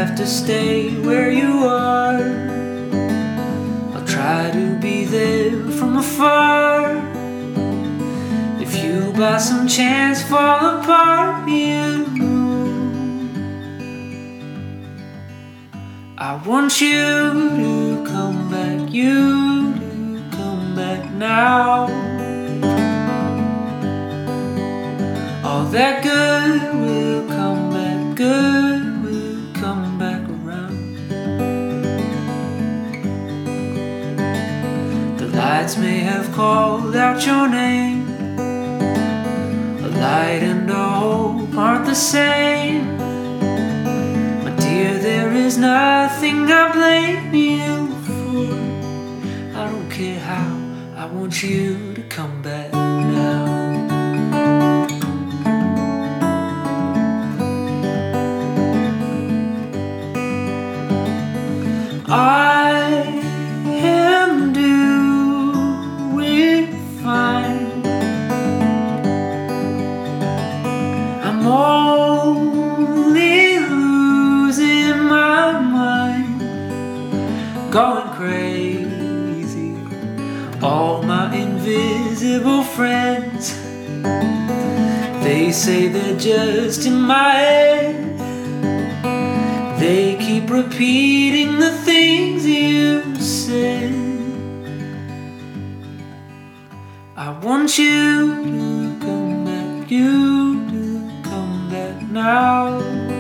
have to stay where you are. I'll try to be there from afar. If you by some chance fall apart, I want you to come back, you to come back now. All that good will come back, good will come back around. The lights may have called out your name. A light and a hope aren't the same. Dear, there is nothing I blame you for. I don't care how, I want you to come back now. I am doing fine. I'm only going crazy. All my invisible friends, they say they're just in my head. They keep repeating the things you said. I want you to come back, you to come back now.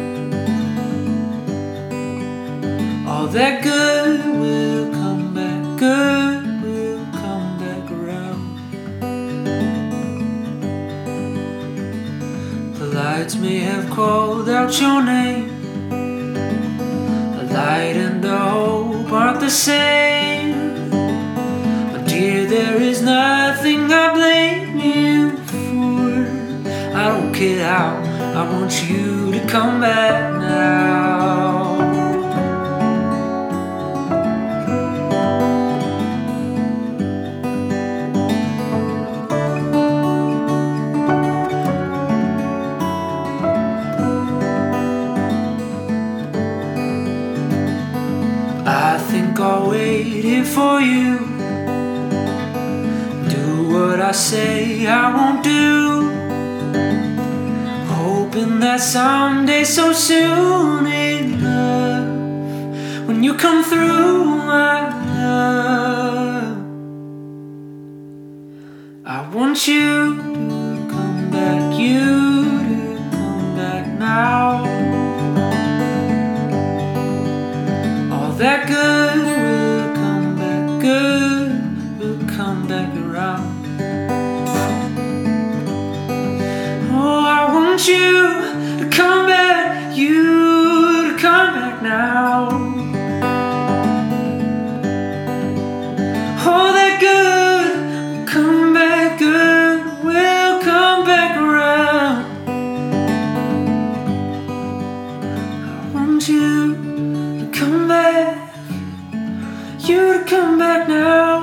All that good will come back, good will come back around. The lights may have called out your name. A light and a hope aren't the same. But dear, there is nothing I blame you for. I don't care how, I want you to come back now. I think I'll wait here for you. Do what I say I won't do. Hoping that someday so soon enough, when you come through my love, I want you to come back, you to come back now. That good will come back, good will come back around. Oh, I want you to come back, you to come back now. Oh, that good will come back, good will come back around. I want you to come back, you to come back now.